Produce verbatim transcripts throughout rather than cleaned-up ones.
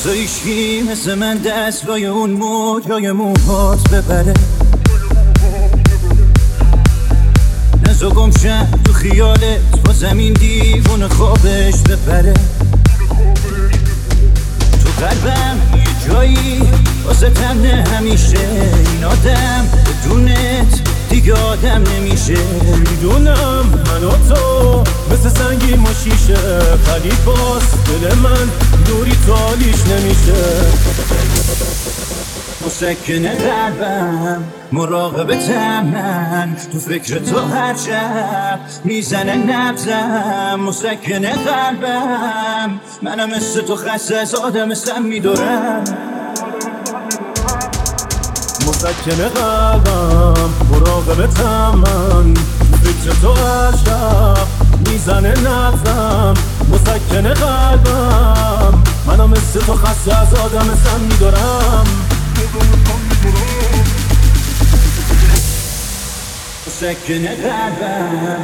بسا ایشکی مثل من دستگاه اون موجای موهات ببره، نزا گمشم تو خیالت با زمین دیوون خوابش بپره. تو قلبم یه جایی واسه تمنه همیشه، این آدم بدونت دیگه آدم نمیشه. میدونم من و تو مثل سنگی ما شیشه، ولی باز دل من دوری تالیش نمیشه. مسکن قلبم مراقبتم، من تو فکر تو هر شب میزنه نبزم. مسکن قلبم منم مثل تو خسته از آدم سم میدارم. مسکن قلبم مراقبتم، من تو فکر تو هر شب میزنه نبزم. مسکن قلبم منم مثل تو خسته از آدم سم میدارم. مسکن قلبم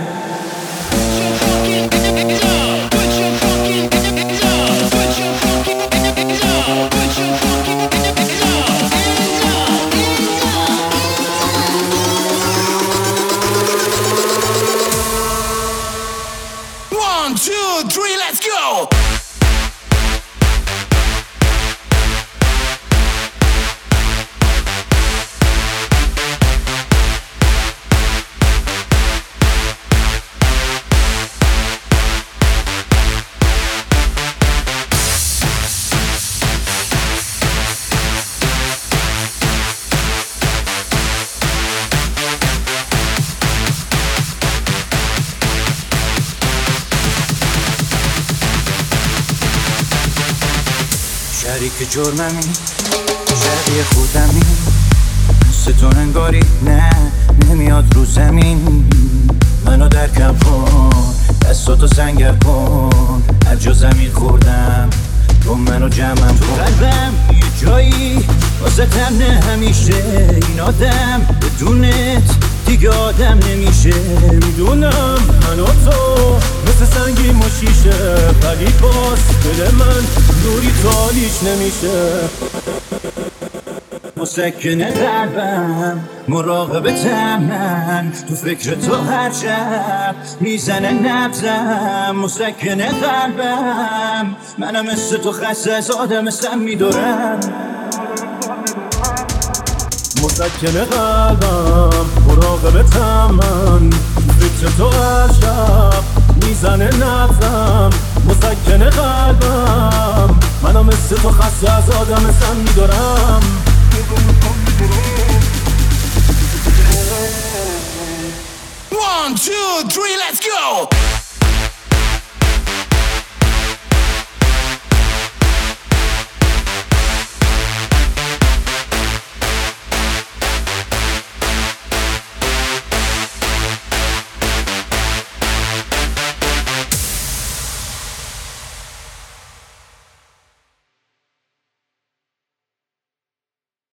One, two, three, let's go! شریک جرممی، شبیه خودمی، مثل تو انگاری نه نمیاد رو زمین. منو درکم کن، دستاتو سنگر کن، هر جا زمین خوردم تو منو جمعم کن. تو قلبم یه جایی واسه تمنه همیشه، این آدم بدونت دیگه آدم نمیشه. میدونم من و تو مثل سنگی ما شیشه، ولی باز دل من دوری تالیش نمیشه. مسکن قلبم مراقبتم، من تو فکر تو هر شب میزنه نبزم. مسکن قلبم منم مثل تو خسته از آدم سم میدارم. مسکن قلبم مراقبتم، من تو فکر تو هر شب میزنه نبزم. مسکن قلبم منم مثل تو خسته از آدم سم میدارم. One, two, three, let's go!